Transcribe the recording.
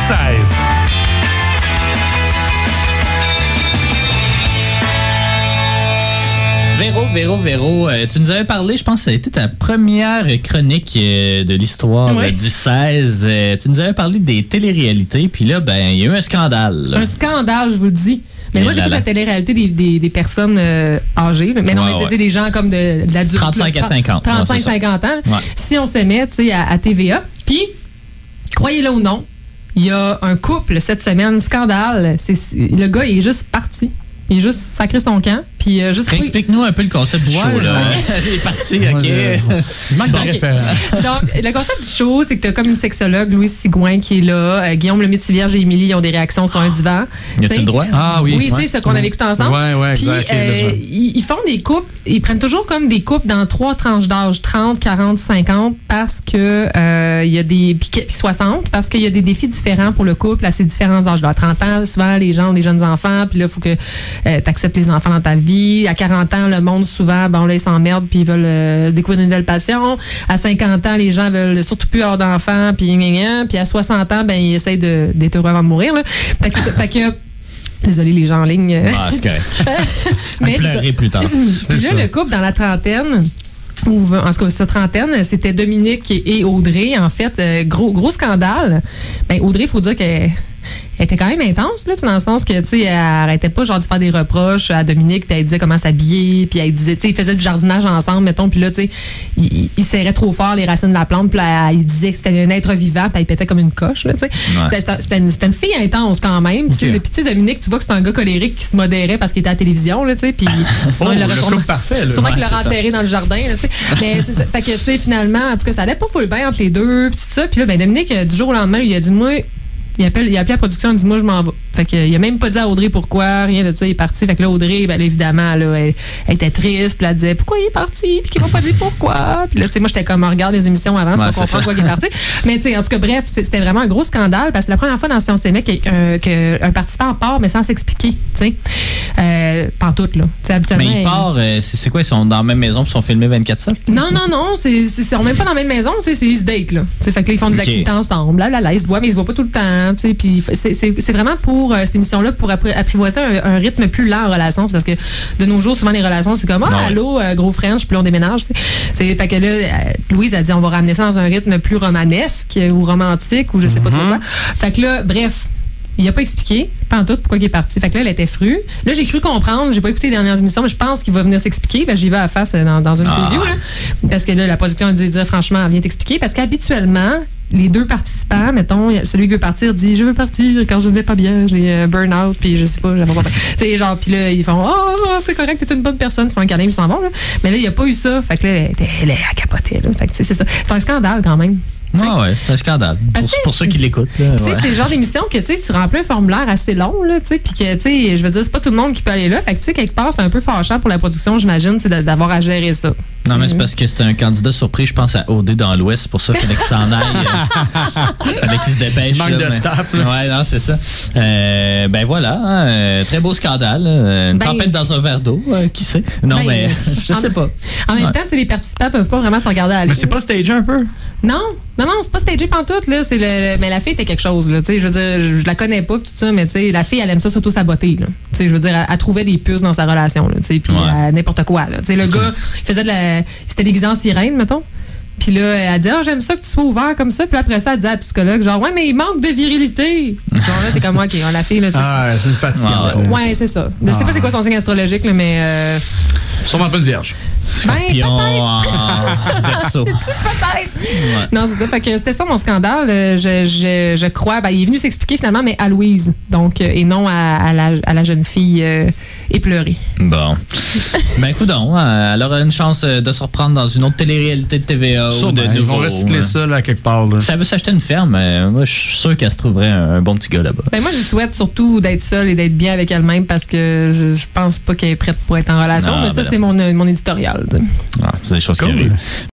16. Véro, tu nous avais parlé, je pense que ça a été ta première chronique de l'histoire du 16. Tu nous avais parlé des téléréalités, puis là, ben, il y a eu un scandale. Un scandale, je vous le dis. Mais moi, j'écoute la télé-réalité des personnes âgées. Mais non, mais des gens comme de l'adulte. 35 à 50. 35-50 ans. Ouais. Si on s'aimait, tu sais, à TVA. Puis, croyez-le ou non, il y a un couple cette semaine, scandale. Le gars, il est juste parti. Il est juste sacré son camp. Puis juste explique-nous un peu le concept du show. Là. Il est parti, OK. Il manque de référents. Donc, le concept du show, c'est que tu as comme une sexologue, Louise Sigouin, qui est là. Guillaume Lemaitre-Vierge et Émilie, ils ont des réactions sur un divan. Y a-tu le droit? Ah oui. Oui, tu sais, ce qu'on avait écouté ensemble. Oui, exact. Ils font des couples, ils prennent toujours comme des couples dans 3 tranches d'âge, 30, 40, 50, parce que il y a des... Puis 60, parce qu'il y a des défis différents pour le couple à ces différents âges. À 30 ans, souvent, les gens ont des jeunes enfants, puis là, il faut que tu acceptes les enfants dans ta vie. À 40 ans, le monde, souvent, bon, là, ils s'emmerdent puis ils veulent découvrir une nouvelle passion. À 50 ans, les gens veulent surtout plus avoir d'enfants, puis à 60 ans, ben, ils essayent d'être heureux avant de mourir, là. Fait que désolé, les gens en ligne. Ah, c'est correct. Mais pleurer plus tard. Puis là, le couple dans la trentaine, ou en tout cas, cette trentaine, c'était Dominique et Audrey. En fait, gros scandale. Ben, Audrey, il faut dire qu'elle était quand même intense, là, dans le sens que, tu sais, elle arrêtait pas, genre, de faire des reproches à Dominique, puis elle disait comment s'habiller, puis elle disait, tu sais, ils faisaient du jardinage ensemble, mettons, puis là, tu sais, il serrait trop fort les racines de la plante, puis là, il disait que c'était un être vivant, puis il pétait comme une coche, là, tu sais. C'était une fille intense quand même. Okay. Puis, tu sais, Dominique, tu vois que c'est un gars colérique qui se modérait parce qu'il était à la télévision, là, tu sais, puis sinon, il l'aurait sûrement qu'il l'aurait enterré dans le jardin, là, tu sais. Mais, fait que, tu sais, finalement, en tout cas, ça allait pas full bien entre les deux, puis tout ça, puis là, ben, Dominique, du jour au lendemain, il a dit, moi, il a appelé la production, il dit, moi, je m'en vais. Fait qu'il a même pas dit à Audrey pourquoi, rien de ça, il est parti. Fait que là, Audrey, ben, évidemment, là, elle était triste, puis elle disait, pourquoi il est parti, puis qu'il m'a pas dit pourquoi. Puis là, tu sais, moi, j'étais comme, regarde les émissions avant, tu vas comprendre pourquoi il est parti. Mais, tu sais, en tout cas, bref, c'était vraiment un gros scandale, parce que c'est la première fois dans Si on s'aimait qu'un participant part, mais sans s'expliquer, tu sais. Pantoute, là. T'sais, habituellement, mais il part, c'est quoi, ils sont dans la même maison, puis ils sont filmés 24/7? Non, ils sont même pas dans la même maison, tu sais, c'est ils se date, là. T'sais, fait que là, ils font des activités ensemble, là, ils se voient, mais ils se voient pas tout le temps, tu sais. Puis c'est vraiment pour cette émission-là, pour apprivoiser un rythme plus lent en relation. C'est parce que de nos jours, souvent les relations, c'est comme allô, gros French, puis là on déménage. Fait que là, Louise a dit on va ramener ça dans un rythme plus romanesque ou romantique ou je sais pas trop quoi. Fait que là, bref. Il n'a pas expliqué, pas en tout, pourquoi il est parti. Fait que là, elle était frue. Là, j'ai cru comprendre. J'ai pas écouté les dernières émissions, mais je pense qu'il va venir s'expliquer. Ben, j'y vais à la face dans une preview, là. Parce que là, la production a dû dire, franchement, elle vient t'expliquer. Parce qu'habituellement, les deux participants, mettons, celui qui veut partir dit, je veux partir car je ne vais pas bien, j'ai burn-out, puis je sais pas, j'avais pas. Tu sais, genre, puis là, ils font, c'est correct, t'es une bonne personne, ils font un câlin, ils s'en vont, là. Mais là, il n'y a pas eu ça. Fait que là, elle capotait, là. Fait que, c'est ça. C'est un scandale, quand même. Ah ouais, c'est un scandale. Pour ceux qui l'écoutent. C'est le genre d'émission que tu remplis un formulaire assez long, là, puis que, tu sais, je veux dire, c'est pas tout le monde qui peut aller là. Fait que, tu sais, quelque part, c'est un peu fâchant pour la production, j'imagine, c'est d'avoir à gérer ça. Non, mais c'est parce que c'était un candidat surpris, je pense, à OD dans l'Ouest. C'est pour ça qu'il fallait qu'il s'en aille. Fallait qu'il se dépêche. Manque de staff. Ouais, non, c'est ça. Ben voilà, très beau scandale. Une tempête dans un verre d'eau, qui sait? Non, mais je sais pas. En même temps, les participants peuvent pas vraiment se regarder à l'œil. Mais c'est pas stagé un peu? Non, c'est pas stagé pantoute, là. Mais la fille était quelque chose, là. Tu sais, je veux dire, je la connais pas, tout ça, mais tu sais, la fille, elle aime ça s'auto-saboter, là. Tu sais, je veux dire, elle trouvait des puces dans sa relation, là. Tu sais, puis n'importe quoi, là. Tu sais, le gars, il faisait c'était déguisé en sirène, mettons. Puis là, elle dit, j'aime ça que tu sois ouvert comme ça. Puis après ça, elle dit à la psychologue, genre, ouais, mais il manque de virilité. Genre là, c'est comme moi, qui la fille, là. C'est une fatigante. Ouais, c'est ça. Je sais pas c'est quoi son signe astrologique, là, mais. Sûrement pas une vierge. Scorpion en verso. C'est-tu peut-être? Ouais. Non, c'est ça. Fait que c'était ça mon scandale. Je crois. Ben, il est venu s'expliquer finalement, mais à Louise. Donc, et non à la jeune fille éplorée. Bon. Ben, écoute donc, elle aura une chance de se reprendre dans une autre télé-réalité de TVA ou de nouveau. Ils vont recycler ça, là, quelque part. Là. Si elle veut s'acheter une ferme, moi, je suis sûr qu'elle se trouverait un bon petit gars là-bas. Ben, moi, je souhaite surtout d'être seule et d'être bien avec elle-même parce que je pense pas qu'elle est prête pour être en relation. Non, mais ça, c'est mon éditorial. C'est des choses qui arrivent.